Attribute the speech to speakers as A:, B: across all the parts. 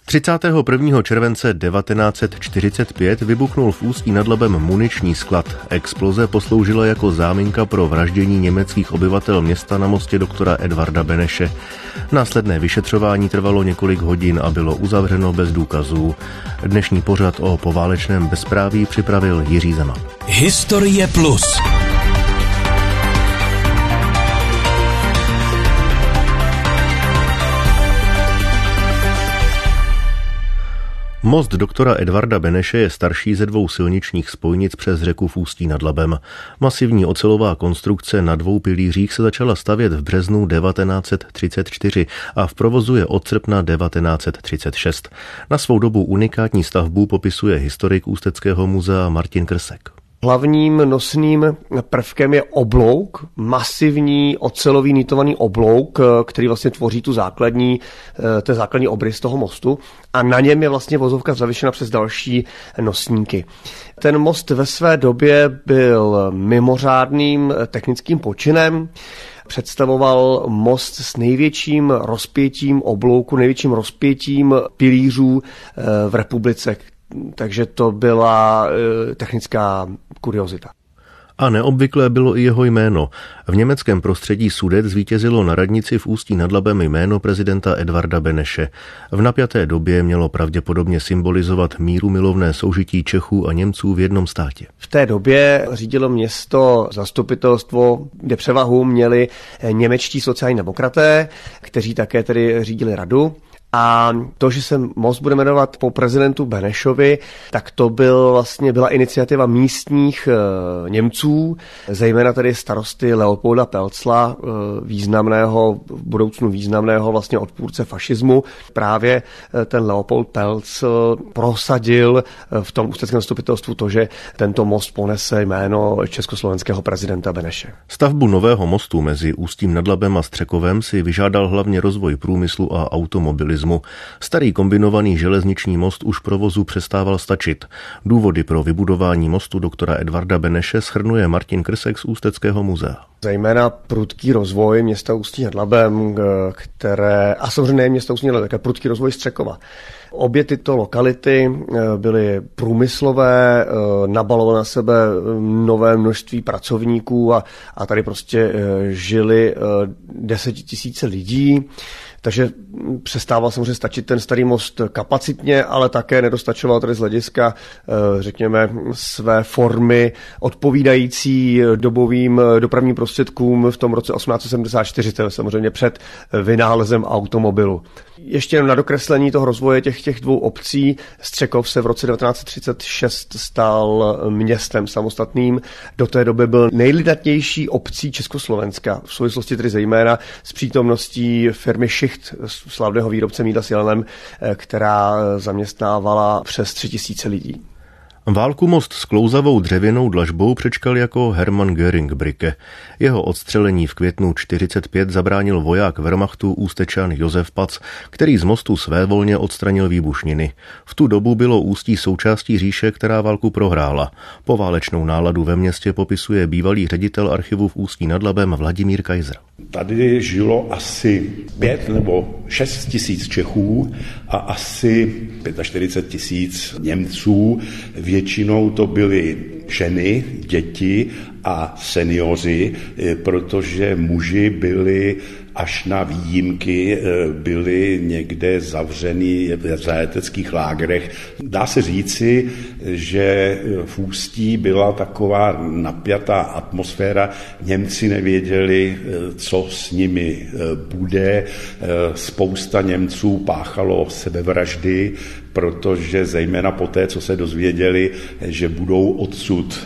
A: 31. července 1945 vybuchnul v Ústí nad Labem muniční sklad. Exploze posloužila jako záminka pro vraždění německých obyvatel města na mostě doktora Edvarda Beneše. Následné vyšetřování trvalo několik hodin a bylo uzavřeno bez důkazů. Dnešní pořad o poválečném bezpráví připravil Jiří Zeman.
B: Historie plus.
A: Most doktora Edvarda Beneše je starší ze dvou silničních spojnic přes řeku v Ústí nad Labem. Masivní ocelová konstrukce na dvou pilířích se začala stavět v březnu 1934 a v provozu je od srpna 1936. Na svou dobu unikátní stavbu popisuje historik Ústeckého muzea Martin Krsek.
C: Hlavním nosným prvkem je oblouk, masivní ocelový nitovaný oblouk, který vlastně tvoří ten základní obrys toho mostu a na něm je vlastně vozovka zavěšena přes další nosníky. Ten most ve své době byl mimořádným technickým počinem, představoval most s největším rozpětím oblouku, největším rozpětím pilířů v republice. Takže to byla technická kuriozita.
A: A neobvyklé bylo i jeho jméno. V německém prostředí Sudet zvítězilo na radnici v Ústí nad Labem jméno prezidenta Edvarda Beneše. V napjaté době mělo pravděpodobně symbolizovat mírumilovné soužití Čechů a Němců v jednom státě.
C: V té době řídilo město zastupitelstvo, kde převahu měli němečtí sociální demokraté, kteří také tedy řídili radu. A to, že se most bude jmenovat po prezidentu Benešovi, tak to byla iniciativa místních Němců, zejména tedy starosty Leopolda Pelzla, v budoucnu významného vlastně odpůrce fašismu. Právě ten Leopold Pelz prosadil v tom ústeckém zastupitelstvu to, že tento most ponese jméno československého prezidenta Beneše.
A: Stavbu nového mostu mezi Ústím nad Labem a Střekovem si vyžádal hlavně rozvoj průmyslu a automobilismu. Starý kombinovaný železniční most už provozu přestával stačit. Důvody pro vybudování mostu doktora Edvarda Beneše shrnuje Martin Krsek z Ústeckého muzea.
C: Zejména prudký rozvoj města Ústí nad Labem, a samozřejmě nejen města Ústí nad Labem, také prudký rozvoj Střekova. Obě tyto lokality byly průmyslové, nabalovalo na sebe nové množství pracovníků a tady prostě žili 10 000 lidí. Takže přestával samozřejmě stačit ten starý most kapacitně, ale také nedostačoval tady z hlediska, řekněme, své formy odpovídající dobovým dopravním prostředkům v tom roce 1874, to je samozřejmě před vynálezem automobilu. Ještě jenom na dokreslení toho rozvoje těch dvou obcí. Střekov se v roce 1936 stal městem samostatným. Do té doby byl nejlidatnější obcí Československa, v souvislosti tedy zejména s přítomností firmy Schicht, slavného výrobce mýdla s jelenem, která zaměstnávala přes 3000 lidí.
A: Válku most s klouzavou dřevěnou dlažbou přečkal jako Hermann Göring Bricke. Jeho odstřelení v květnu 1945 zabránil voják Wehrmachtu Ústečan Josef Pac, který z mostu svévolně odstranil výbušniny. V tu dobu bylo Ústí součástí říše, která válku prohrála. Poválečnou náladu ve městě popisuje bývalý ředitel archivu v Ústí nad Labem Vladimír Kaiser.
D: Tady žilo asi 5 nebo 6 tisíc Čechů a asi 45 000 Němců. Většinou to byly ženy, děti a seniori, protože muži byli až na výjimky, byli někde zavřený v zajateckých lágrech. Dá se říci, že v Ústí byla taková napjatá atmosféra. Němci nevěděli, co s nimi bude. Spousta Němců páchalo sebevraždy, protože zejména po té, co se dozvěděli, že budou odsud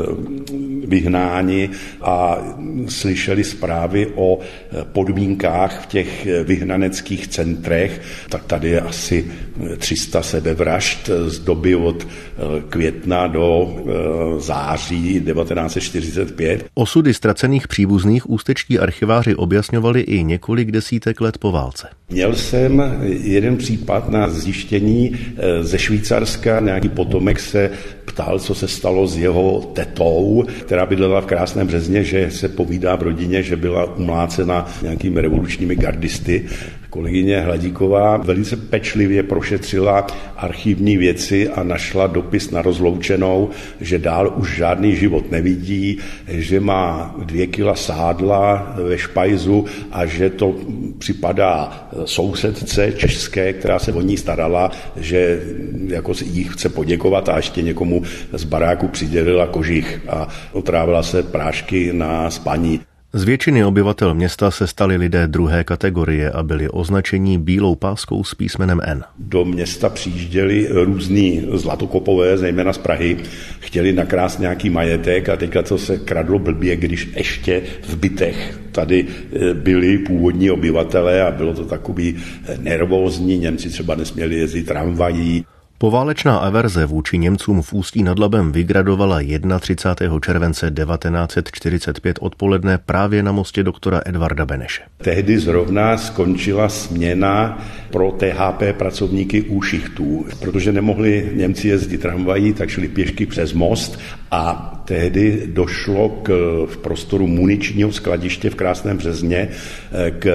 D: vyhnáni a slyšeli zprávy o podmínkách v těch vyhnaneckých centrech, tak tady je asi 300 sebevražd z doby od května do září 1945.
A: Osudy ztracených příbuzných ústečtí archiváři objasňovali i několik desítek let po válce.
D: Měl jsem jeden případ na zjištění ze Švýcarska. Nějaký potomek se ptal, co se stalo s jeho tetou, která bydlela v Krásném Březně, že se povídá v rodině, že byla umlácena nějakými revolučními gardisty. Kolegyně Hladíková velice pečlivě prošetřila archivní věci a našla dopis na rozloučenou, že dál už žádný život nevidí, že má 2 kila sádla ve špajzu a že to připadá sousedce české, která se o ní starala, že jako jí chce poděkovat a ještě někomu z baráku přidělila kožich a otrávila se prášky na spaní.
A: Z většiny obyvatel města se stali lidé druhé kategorie a byli označeni bílou páskou s písmenem N.
D: Do města přijížděli různí zlatokopové, zejména z Prahy, chtěli nakrást nějaký majetek a teďka to se kradlo blbě, když ještě v bytech tady byli původní obyvatelé a bylo to takový nervózní, Němci třeba nesměli jezdit tramvají.
A: Poválečná averze vůči Němcům v Ústí nad Labem vygradovala 31. července 1945 odpoledne právě na mostě doktora Edvarda Beneše.
D: Tehdy zrovna skončila směna pro THP pracovníky u šichtů, protože nemohli Němci jezdit tramvají, tak šli pěšky přes most a tehdy došlo v prostoru muničního skladiště v Krásném Březně k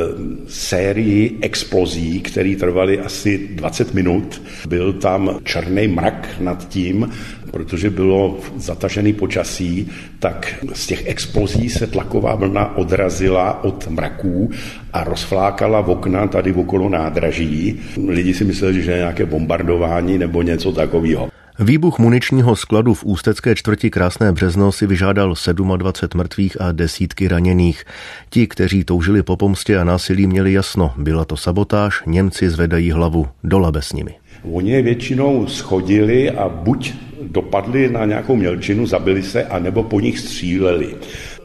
D: sérii explozí, které trvaly asi 20 minut. Byl tam černý mrak nad tím, protože bylo zatažený počasí, tak z těch explozí se tlaková vlna odrazila od mraků a rozflákala v okna tady okolo nádraží. Lidi si mysleli, že je nějaké bombardování nebo něco takového.
A: Výbuch muničního skladu v ústecké čtvrti Krásné Březno si vyžádal 27 mrtvých a desítky raněných. Ti, kteří toužili po pomstě a násilí, měli jasno. Byla to sabotáž, Němci zvedají hlavu, do Labe s nimi.
D: Oni je většinou schodili a buď dopadli na nějakou mělčinu, zabili se, anebo po nich stříleli.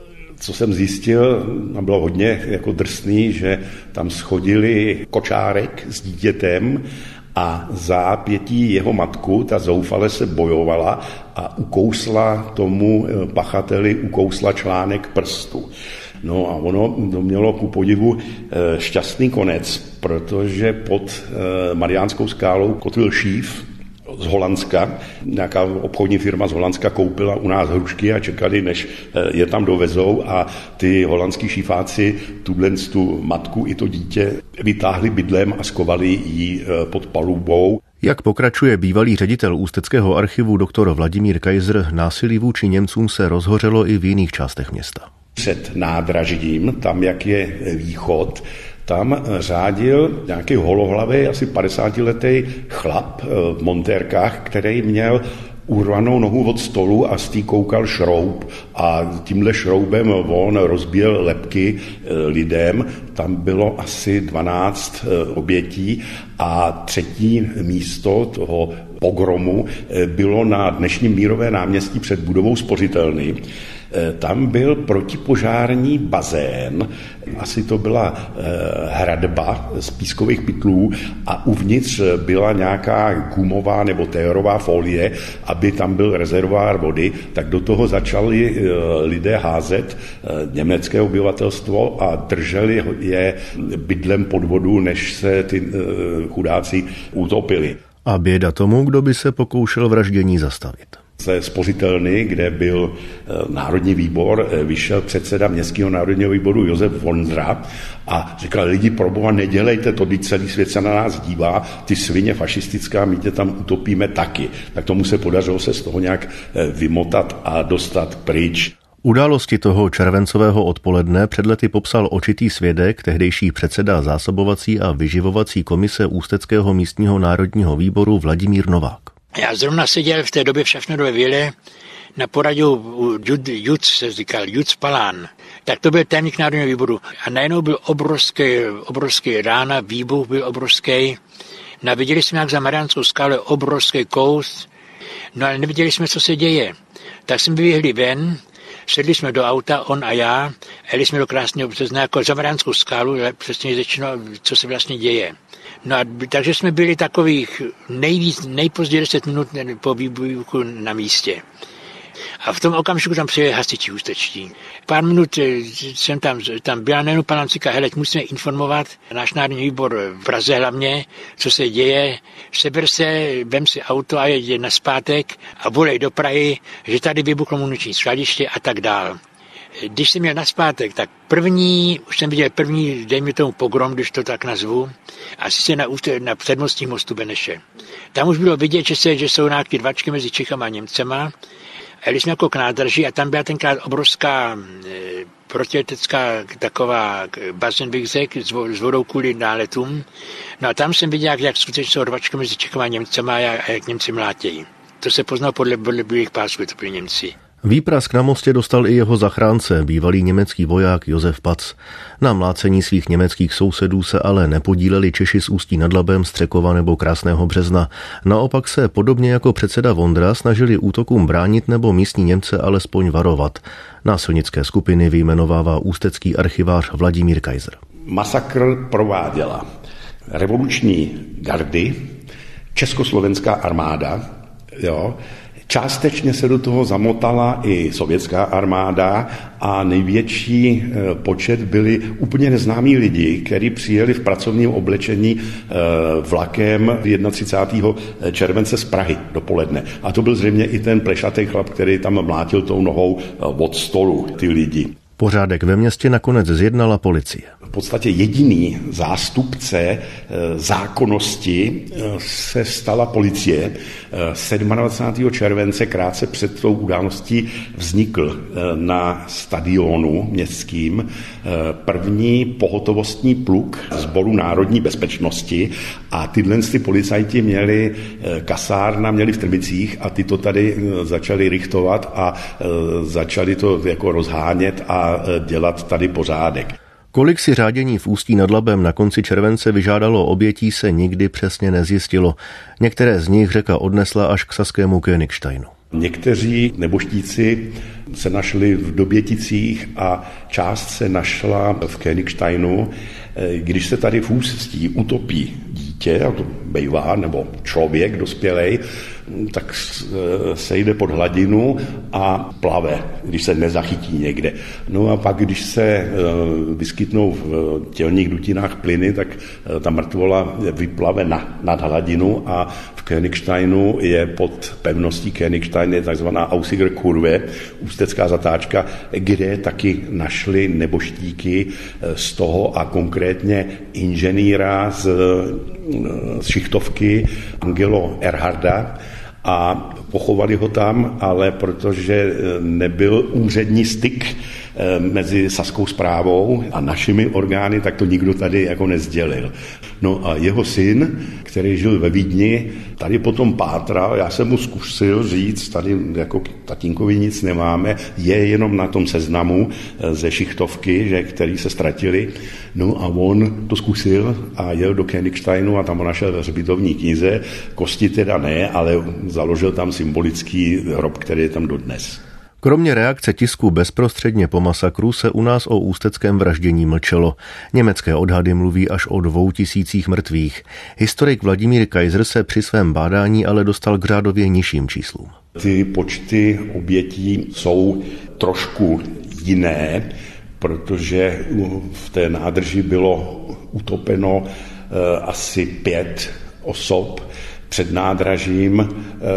D: Co jsem zjistil, bylo hodně jako drsný, že tam schodili kočárek s dítětem a zápětí jeho matku, ta zoufale se bojovala a ukousla tomu pachateli, článek prstu. No a ono to mělo ku podivu šťastný konec, protože pod Mariánskou skálou kotvil šíf z Holandska. Nějaká obchodní firma z Holandska koupila u nás hrušky a čekali, než je tam dovezou a ty holandský šífáci tu matku i to dítě vytáhli bydlem a skovali ji pod palubou.
A: Jak pokračuje bývalý ředitel Ústeckého archivu doktor Vladimír Kaiser, násilí vůči Němcům se rozhořelo i v jiných částech města.
D: Před nádražím, tam jak je východ, tam řádil nějaký holohlavý, asi 50letý chlap v montérkách, který měl urvanou nohu od stolu a z té koukal šroub a tímhle šroubem on rozbíjel lebky lidem. Tam bylo asi 12 obětí a 3. místo toho pogromu bylo na dnešním Mírové náměstí před budovou spořitelny. Tam byl protipožární bazén, asi to byla hradba z pískových pytlů a uvnitř byla nějaká gumová nebo teorová folie, aby tam byl rezervoár vody, tak do toho začali lidé házet německé obyvatelstvo a drželi je bydlem pod vodu, než se ty chudáci utopili.
A: A běda tomu, kdo by se pokoušel vraždění zastavit.
D: Ze spořitelny, kde byl národní výbor, vyšel předseda Městského národního výboru Josef Vondra a říkal, lidi, proboha, nedělejte to, když celý svět se na nás dívá, ty svině fašistická, my tě tam utopíme taky. Tak tomu se podařilo se z toho nějak vymotat a dostat pryč.
A: Události toho červencového odpoledne před lety popsal očitý svědek, tehdejší předseda zásobovací a vyživovací komise Ústeckého místního národního výboru Vladimír Novák.
E: Já zrovna seděl v té době v Šafnerové vile na poradu Juc, se říkal, Juc Palán. Tak to byl tajemník národního výboru. A najednou byl obrovský rána, výbuch byl obrovský. No a viděli jsme, jak za Mariánskou skálu obrovský kous, no ale neviděli jsme, co se děje. Tak jsme vyběhli ven, sedli jsme do auta, on a já, a jeli jsme do Krásného Března jako za Mariánskou skálu, přesně řečeno, co se vlastně děje. No a takže jsme byli takových nejpozději 10 minut po výbuchu na místě. A v tom okamžiku tam přijeli hasiči ústečtí. Pár minut jsem tam byla, najednou pan říká, hele, musíme informovat náš národní výbor v Praze hlavně, co se děje, seber se, vem si auto a jede nazpátek a volej do Prahy, že tady vybuchlo muniční skladiště a tak dál. Když jsem měl naspátek, tak už jsem viděl první, dejme tomu pogrom, když to tak nazvu, a sice na předmostních mostu Beneše. Tam už bylo vidět, že jsou nějaké dvačky mezi Čechama a Němcema. A jeli jsme jako k nádraží a tam byla tenkrát obrovská protiletecká taková bazén, bych řekl, s vodou kvůli náletům. No a tam jsem viděl, jak skutečně jsou dvačky mezi Čechama a Němcema a jak Němci mlátějí. To se poznal podle bílých pásů, to byli Němci.
A: Výprask na mostě dostal i jeho zachránce, bývalý německý voják Josef Pac. Na mlácení svých německých sousedů se ale nepodíleli Češi z Ústí nad Labem, Střekova nebo Krásného Března. Naopak se podobně jako předseda Vondra snažili útokům bránit nebo místní Němce alespoň varovat. Násilnické skupiny vyjmenovává ústecký archivář Vladimír Kaiser.
D: Masakr prováděla revoluční gardy, československá armáda, částečně se do toho zamotala i sovětská armáda a největší počet byli úplně neznámí lidi, kteří přijeli v pracovním oblečení vlakem 31. července z Prahy dopoledne. A to byl zřejmě i ten plešatý chlap, který tam mlátil tou nohou od stolu ty lidi.
A: Pořádek ve městě nakonec zjednala policie.
D: V podstatě jediný zástupce zákonnosti se stala policie. 27. července krátce před tou událostí vznikl na stadionu městským první pohotovostní pluk Sboru národní bezpečnosti a tyhle policajti měli kasárna, měli v Trbicích a ty to tady začali richtovat a začali to jako rozhánět a dělat tady pořádek.
A: Kolik si řádění v Ústí nad Labem na konci července vyžádalo obětí, se nikdy přesně nezjistilo. Některé z nich řeka odnesla až k saskému Königsteinu.
D: Někteří nebožtíci se našli v Doběticích a část se našla v Königsteinu. Když se tady v Ústí utopí dítě, a to bývá, nebo člověk dospělej, tak se jde pod hladinu a plave, když se nezachytí někde. No a pak, když se vyskytnou v tělních dutinách plyny, tak ta mrtvola vyplave nad hladinu a v Königsteinu je pod pevností Königstein je takzvaná Aussiger Kurve, ústecká zatáčka, kde taky našli neboštíky z toho a konkrétně inženýra z šichtovky Angelo Erharda a pochovali ho tam, ale protože nebyl úřední styk mezi saskou správou a našimi orgány, tak to nikdo tady jako nezdělil. No a jeho syn, který žil ve Vídni, tady potom pátral, já jsem mu zkusil říct, tady jako tatínkovi nic nemáme, je jenom na tom seznamu ze šichtovky, že, který se ztratili. No a on to zkusil a jel do Königsteinu a tam ho našel ve hřbitovní knize, kosti teda ne, ale založil tam symbolický hrob, který je tam dodnes.
A: Kromě reakce tisku bezprostředně po masakru se u nás o ústeckém vraždění mlčelo. Německé odhady mluví až o 2000 mrtvých. Historik Vladimír Kaiser se při svém bádání ale dostal k řádově nižším číslům.
D: Ty počty obětí jsou trošku jiné, protože v té nádrži bylo utopeno asi 5 osob. Před nádražím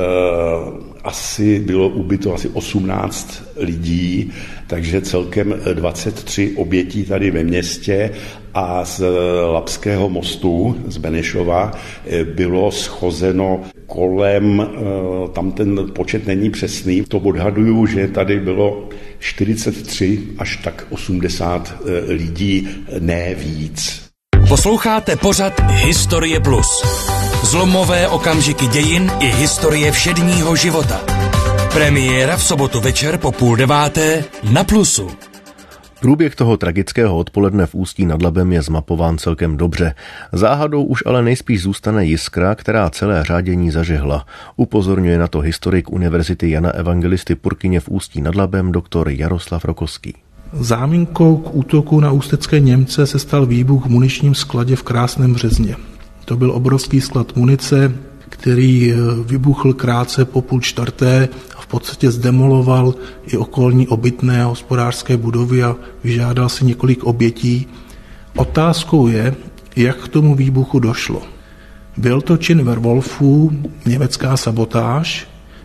D: asi bylo ubyto asi 18 lidí, takže celkem 23 obětí tady ve městě a z Labského mostu, z Benešova, bylo schozeno kolem, tam ten počet není přesný, to odhaduju, že tady bylo 43 až tak 80 lidí, ne víc.
B: Posloucháte pořad Historie Plus. Zlomové okamžiky dějin i historie všedního života. Premiéra v sobotu večer po 8:30 na Plusu.
A: Průběh toho tragického odpoledne v Ústí nad Labem je zmapován celkem dobře. Záhadou už ale nejspíš zůstane jiskra, která celé řádění zažehla. Upozorňuje na to historik Univerzity Jana Evangelisty Purkyně v Ústí nad Labem doktor Jaroslav Rokoský.
F: Záminkou k útoku na ústecké Němce se stal výbuch v muničním skladě v Krásném Březně. To byl obrovský sklad munice, který vybuchl krátce po 3:30 a v podstatě zdemoloval i okolní obytné a hospodářské budovy a vyžádal si několik obětí. Otázkou je, jak k tomu výbuchu došlo. Byl to čin Werwolfů, německá sabotáž,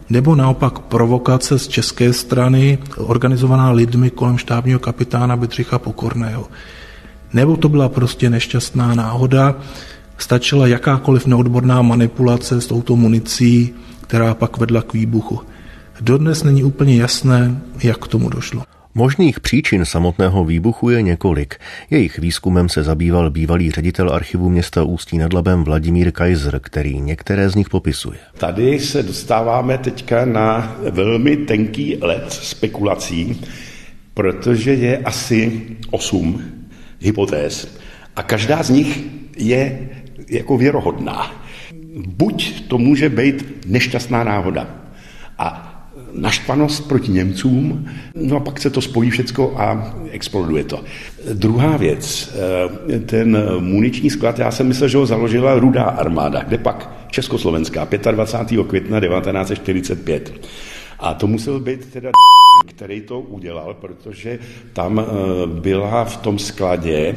F: nebo naopak provokace z české strany, organizovaná lidmi kolem štábního kapitána Bedřicha Pokorného. Nebo to byla prostě nešťastná náhoda, stačila jakákoliv neodborná manipulace s touto municí, která pak vedla k výbuchu. Dodnes není úplně jasné, jak k tomu došlo.
A: Možných příčin samotného výbuchu je několik. Jejich výzkumem se zabýval bývalý ředitel archivu města Ústí nad Labem Vladimír Kaiser, který některé z nich popisuje.
D: Tady se dostáváme teďka na velmi tenký led spekulací, protože je asi 8 hypotéz a každá z nich je jako věrohodná. Buď to může být nešťastná náhoda a naštvanost proti Němcům, no a pak se to spojí všecko a exploduje to. Druhá věc, ten muniční sklad, já jsem myslel, že ho založila Rudá armáda, kde pak Československá, 25. května 1945. A to musel být teda který to udělal, protože tam byla v tom skladě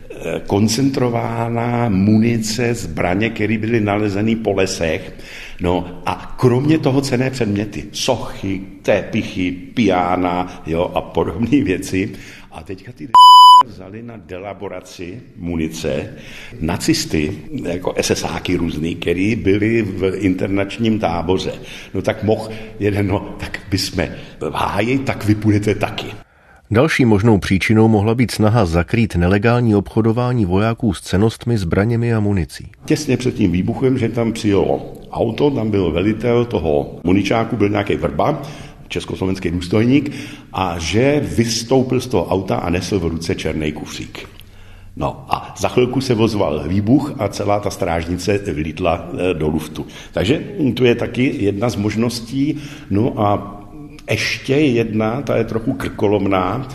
D: koncentrována munice, zbraně, které byly nalezeny po lesech. No a kromě toho cenné předměty, sochy, tepichy, piana, jo, a podobné věci. A teďka ty vzali na delaboraci munice nacisty, jako SSáky různý, který byli v internačním táboře. No tak mohl jeden, no tak bychom v háji, tak vy půjdete taky.
A: Další možnou příčinou mohla být snaha zakrýt nelegální obchodování vojáků s cennostmi, zbraněmi a municí.
D: Těsně před tím výbuchem, že tam přijelo auto, tam byl velitel toho muničáku, byl nějaký Vrba, československý důstojník, a že vystoupil z toho auta a nesl v ruce černý kufřík. No a za chvilku se ozval výbuch a celá ta strážnice vylítla do luftu. Takže to je taky jedna z možností. No a ještě jedna, ta je trochu krkolomná.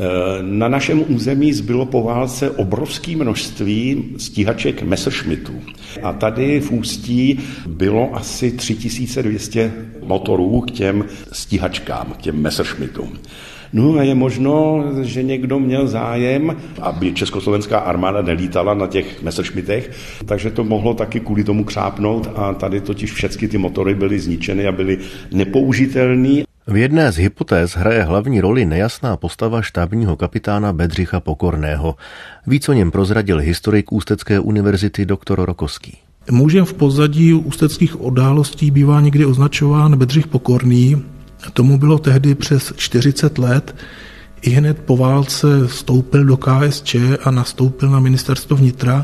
D: Na našem území zbylo po válce obrovské množství stíhaček Messerschmittů. A tady v Ústí bylo asi 3200 motorů k těm stíhačkám, k těm Messerschmittům. No a je možno, že někdo měl zájem, aby československá armáda nelítala na těch Messerschmittech, takže to mohlo taky kvůli tomu křápnout a tady totiž všechny ty motory byly zničeny a byly nepoužitelný.
A: V jedné z hypotéz hraje hlavní roli nejasná postava štábního kapitána Bedřicha Pokorného. Víc o něm prozradil historik Ústecké univerzity dr. Rokoský.
F: Mužem v pozadí ústeckých událostí bývá někdy označován Bedřich Pokorný. Tomu bylo tehdy přes 40 let. Ihned po válce vstoupil do KSČ a nastoupil na ministerstvo vnitra,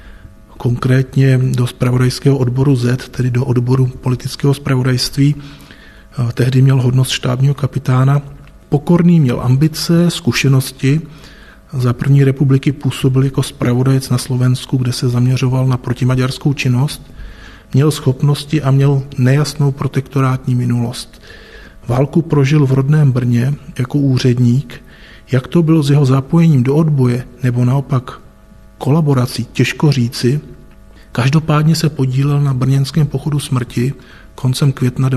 F: konkrétně do zpravodajského odboru Z, tedy do odboru politického zpravodajství. Tehdy měl hodnost štábního kapitána. Pokorný měl ambice, zkušenosti. Za první republiky působil jako zpravodajec na Slovensku, kde se zaměřoval na protimaďarskou činnost. Měl schopnosti a měl nejasnou protektorátní minulost. Válku prožil v rodném Brně jako úředník. Jak to bylo s jeho zapojením do odboje nebo naopak kolaborací, těžko říci. Každopádně se podílel na brněnském pochodu smrti koncem května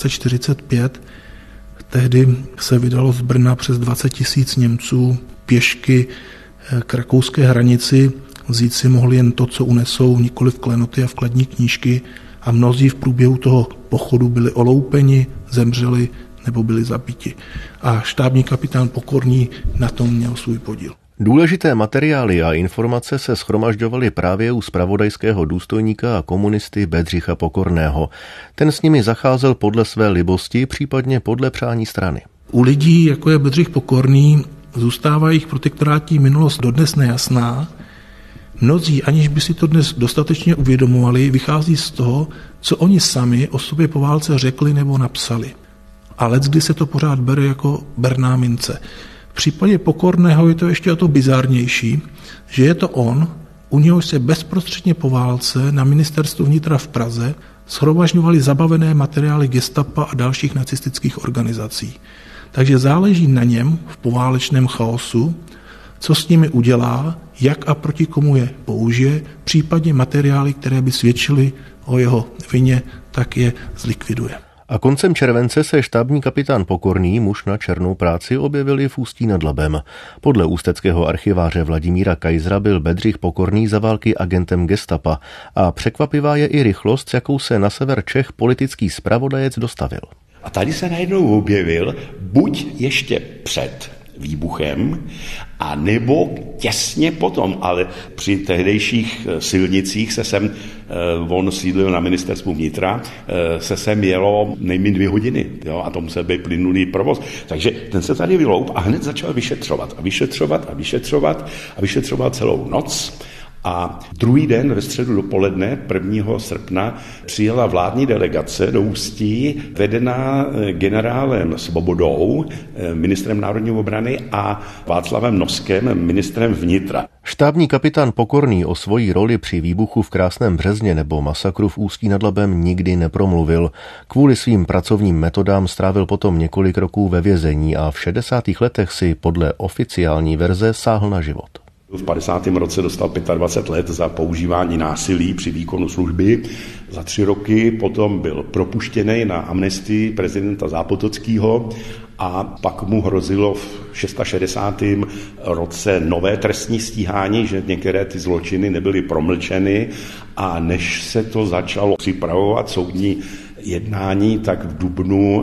F: 1945. Tehdy se vydalo z Brna přes 20 000 Němců pěšky k rakouské hranici. Vzít si mohli jen to, co unesou, nikoli v klenoty a vkladní knížky, a mnozí v průběhu toho pochodu byli oloupeni, zemřeli nebo byli zabiti. A štábní kapitán Pokorný na tom měl svůj podíl.
A: Důležité materiály a informace se shromažďovaly právě u zpravodajského důstojníka a komunisty Bedřicha Pokorného. Ten s nimi zacházel podle své libosti, případně podle přání strany.
F: U lidí, jako je Bedřich Pokorný, zůstává jejich protektorátní minulost dodnes nejasná. Mnozí, aniž by si to dnes dostatečně uvědomovali, vychází z toho, co oni sami o sobě po válce řekli nebo napsali. A leckdy se to pořád bere jako berná mince. V případě Pokorného je to ještě o to bizarnější, že je to on, u něhož se bezprostředně po válce na ministerstvu vnitra v Praze shromažďovaly zabavené materiály gestapa a dalších nacistických organizací. Takže záleží na něm v poválečném chaosu, co s nimi udělá, jak a proti komu je použije, případně materiály, které by svědčily o jeho vině, tak je zlikviduje.
A: A koncem července se štábní kapitán Pokorný, muž na černou práci, objevil v Ústí nad Labem. Podle ústeckého archiváře Vladimíra Kaisera byl Bedřich Pokorný za války agentem gestapa a překvapivá je i rychlost, s jakou se na sever Čech politický zpravodajec dostavil.
D: A tady se najednou objevil buď ještě před výbuchem, a nebo těsně potom, ale při tehdejších silnicích on sídlil na ministerstvu vnitra, se sem jelo nejméně 2 hodiny, jo, a to musel být plynulý provoz. Takže ten se tady vyloup a hned začal vyšetřovat celou noc. A druhý den ve středu dopoledne 1. srpna přijela vládní delegace do Ústí, vedená generálem Svobodou, ministrem národní obrany, a Václavem Noskem, ministrem vnitra.
A: Štábní kapitán Pokorný o svojí roli při výbuchu v Krásném Březně nebo masakru v Ústí nad Labem nikdy nepromluvil. Kvůli svým pracovním metodám strávil potom několik roků ve vězení a v 60. letech si podle oficiální verze sáhl na život.
D: V 50. roce dostal 25 let za používání násilí při výkonu služby. Za 3 roky potom byl propuštěný na amnestii prezidenta Zápotockého a pak mu hrozilo v 66. roce nové trestní stíhání, že některé ty zločiny nebyly promlčeny, a než se to začalo připravovat soudní jednání, tak v dubnu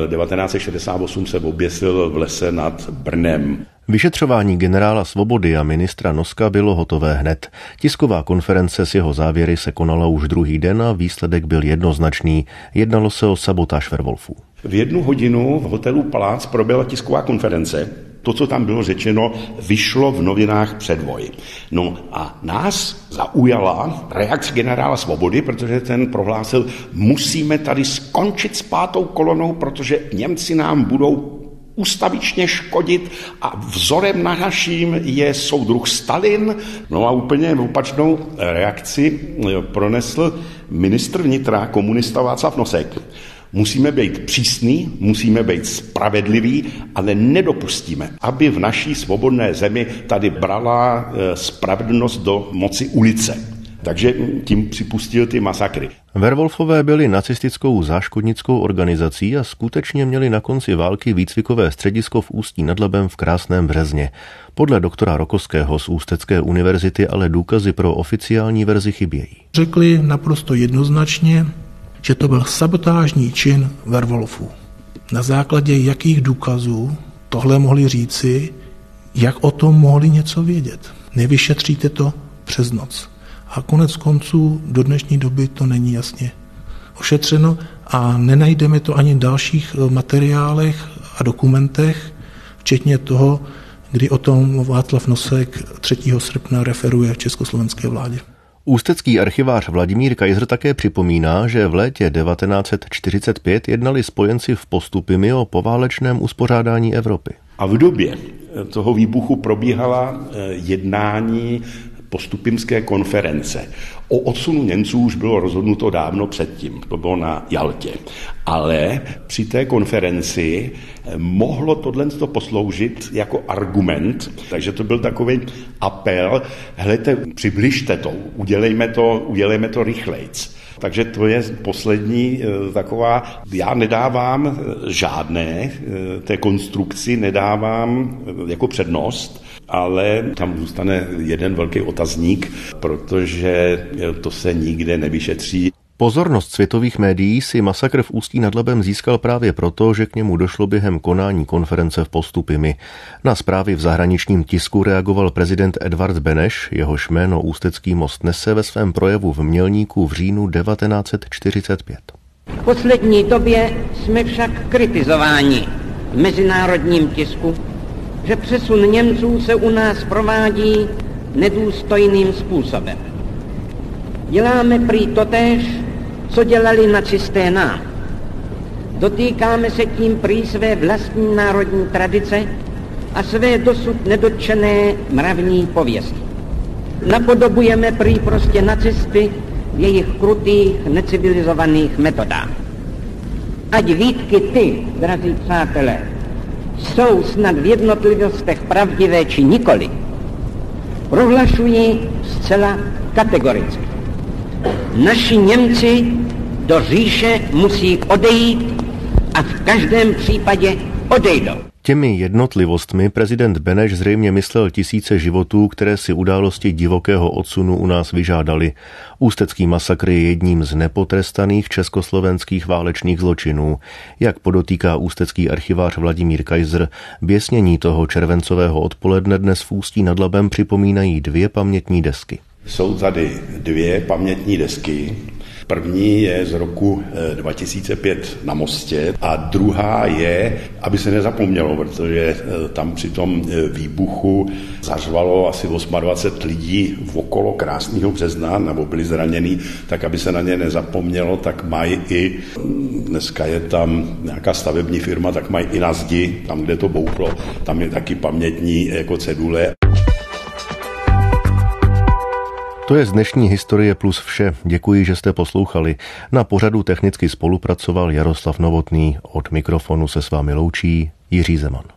D: 1968 se oběsil v lese nad Brnem.
A: Vyšetřování generála Svobody a ministra Noska bylo hotové hned. Tisková konference s jeho závěry se konala už druhý den a výsledek byl jednoznačný. Jednalo se o sabotáž Werwolfů.
D: V 1 hodinu v hotelu Palác proběhla tisková konference. To, co tam bylo řečeno, vyšlo v novinách předvoj. No a nás zaujala reakce generála Svobody, protože ten prohlásil, musíme tady skončit s 5. kolonou, protože Němci nám budou ustavičně škodit a vzorem naším je soudruh Stalin. No a úplně opačnou reakci pronesl ministr vnitra, komunista Václav Nosek. Musíme být přísní, musíme být spravedliví, ale nedopustíme, aby v naší svobodné zemi tady brala spravedlnost do moci ulice. Takže tím připustil ty masakry.
A: Werwolfové byli nacistickou záškodnickou organizací a skutečně měli na konci války výcvikové středisko v Ústí nad Labem v Krásném Březně. Podle doktora Rokoského z Ústecké univerzity ale důkazy pro oficiální verzi chybějí.
F: Řekli naprosto jednoznačně, že to byl sabotážní čin Werwolfů. Na základě jakých důkazů tohle mohli říci, jak o tom mohli něco vědět. Nevyšetříte to přes noc. A konec konců do dnešní doby to není jasně ošetřeno a nenajdeme to ani v dalších materiálech a dokumentech, včetně toho, kdy o tom Václav Nosek 3. srpna referuje v československé vládě.
A: Ústecký archivář Vladimír Kaiser také připomíná, že v létě 1945 jednali spojenci v Postupimi o poválečném uspořádání Evropy.
D: A v době toho výbuchu probíhala jednání Postupimské konference. O odsunu Němců už bylo rozhodnuto dávno předtím, to bylo na Jaltě. Ale při té konferenci mohlo tohle posloužit jako argument, takže to byl takový apel, helejte, přibližte to, udělejme to rychlejc. Takže to je poslední taková, já nedávám žádné té konstrukci, nedávám jako přednost, ale tam zůstane jeden velký otazník, protože to se nikde nevyšetří.
A: Pozornost světových médií si masakr v Ústí nad Labem získal právě proto, že k němu došlo během konání konference v Postupimi. Na zprávy v zahraničním tisku reagoval prezident Edvard Beneš, jehož jméno Ústecký most nese ve svém projevu v Mělníku v říjnu 1945.
G: V poslední době jsme však kritizováni v mezinárodním tisku, že přesun Němců se u nás provádí nedůstojným způsobem. Děláme prý totéž, co dělali nacisté nám. Dotýkáme se tím prý své vlastní národní tradice a své dosud nedotčené mravní pověsti. Napodobujeme prý prostě nacisty v jejich krutých, necivilizovaných metodách. Ať výtky ty, drazí přátelé, jsou snad v jednotlivostech pravdivé či nikoli, prohlašuji zcela kategoricky. Naši Němci do říše musí odejít a v každém případě odejdou.
A: Těmi jednotlivostmi prezident Beneš zřejmě myslel tisíce životů, které si události divokého odsunu u nás vyžádali. Ústecký masakr je jedním z nepotrestaných československých válečných zločinů. Jak podotýká ústecký archivář Vladimír Kaiser, běsnění toho červencového odpoledne dnes v Ústí nad Labem připomínají 2 pamětní desky.
D: Jsou tady 2 pamětní desky. První je z roku 2005 na Mostě a druhá je, aby se nezapomnělo, protože tam při tom výbuchu zařvalo asi 28 lidí okolo Krásného Března, nebo byli zranění, tak aby se na ně nezapomnělo, tak mají i, dneska je tam nějaká stavební firma, tak mají i na zdi, tam, kde to bouchlo, tam je taky pamětní jako cedule.
A: To je z dnešní Historie Plus vše. Děkuji, že jste poslouchali. Na pořadu technicky spolupracoval Jaroslav Novotný. Od mikrofonu se s vámi loučí Jiří Zeman.